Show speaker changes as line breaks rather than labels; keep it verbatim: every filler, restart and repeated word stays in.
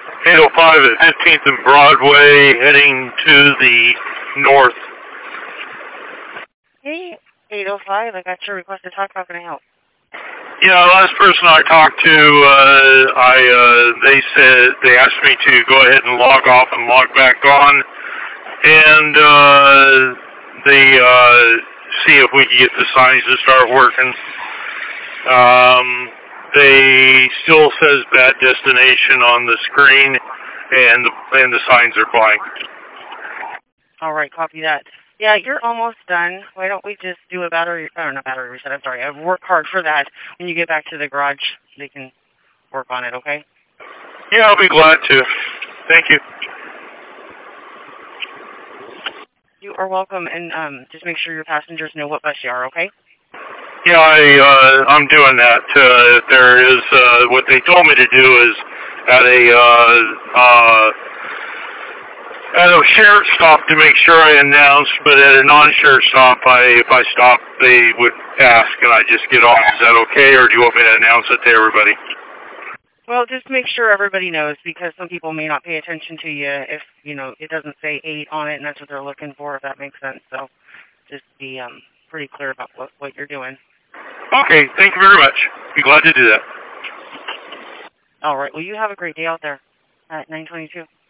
eight oh five at fifteenth and Broadway, heading to the north.
Hey, eight oh five, I got your request to talk. How can I help?
Yeah, the last person I talked to, uh, I, uh, they said, they asked me to go ahead and log off and log back on, and, uh, they, uh, see if we can get the signs to start working. Um, they still says bad destination on the screen, and the, and the signs are blank.
All right, copy that. Yeah, you're almost done. Why don't we just do a battery, oh, not battery reset, I'm sorry. I've worked hard for that. When you get back to the garage, they can work on it, okay?
Yeah, I'll be glad to. Thank you.
You are welcome, and um, just make sure your passengers know what bus you are, okay?
Yeah, I, uh, I'm doing that. Uh, there is, uh, what they told me to do is at a, uh, uh, at a shared stop to make sure I announce, but at a non-shared stop, I, if I stop, they would ask, and I just get off. Is that okay, or do you want me to announce it to everybody?
Well, just make sure everybody knows, because some people may not pay attention to you if, you know, it doesn't say eight on it, and that's what they're looking for, if that makes sense. So just be um, pretty clear about what, what you're doing.
Okay, thank you very much. Be glad to do that.
All right. Well, you have a great day out there at nine twenty-two.